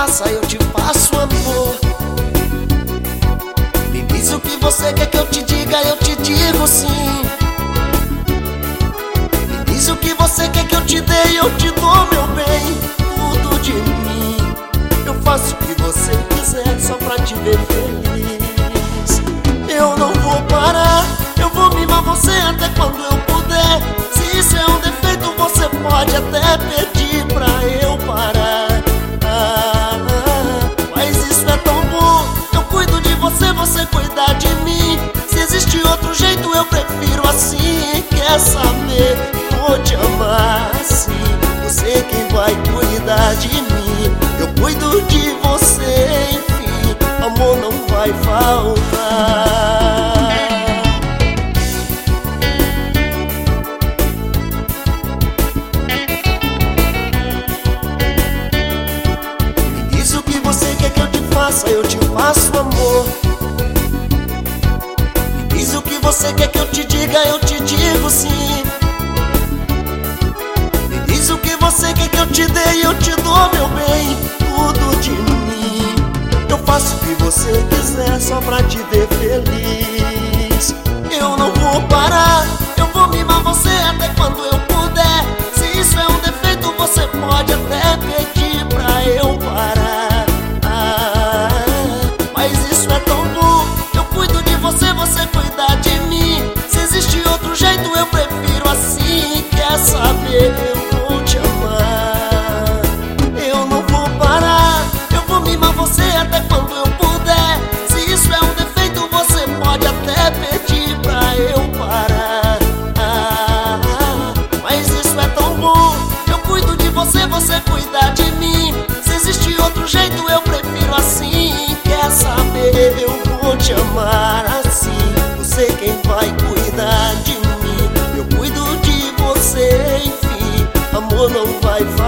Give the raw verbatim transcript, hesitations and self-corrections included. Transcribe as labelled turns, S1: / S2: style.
S1: faça, eu te faço amor. Me diz o que você quer que eu te diga, eu te digo sim. Me diz o que você quer que eu te dê, eu te dou, meu bem. Tudo de mim, eu faço o que você quiser só pra te ver feliz. Eu não vou parar, eu vou mimar você até quando eu puder. Se isso é um defeito, você pode até pedir pra eu parar. Ah, ah, mas isso é tão bom, eu cuido de você, você cuida de mim. Se existe outro jeito, eu prefiro assim. Quer saber? Vou te amar assim. Você quem vai cuidar de mim. Eu cuido de você, enfim. Amor não vai faltar. Me diz o que você quer que eu te faça, eu te faço amor. Me diz o que você quer que eu te diga, eu te digo sim. Me diz o que você quer que eu te dê, eu te dou, meu bem. Tudo de mim, eu faço o que você quiser só pra te ver feliz. Eu não vou parar, eu vou mimar você até quando eu puder. Se isso é um defeito, você pode até pedir pra eu parar. Ah, mas isso é tão bom, eu cuido de você, você cuida de mim. Se existe outro jeito, eu prefiro assim. Quer saber? Eu vou te amar. Eu não vou parar, eu vou mimar você até quando eu puder. Se isso é um defeito, você pode até pedir pra eu parar. Ah, mas isso é tão bom, eu cuido de você, você cuida de mim. Se existe outro jeito, eu prefiro assim. Quer saber? Eu vou te amar assim. Você quem vai cuidar de mim. Eu cuido de você, enfim. Amor não vai faltar.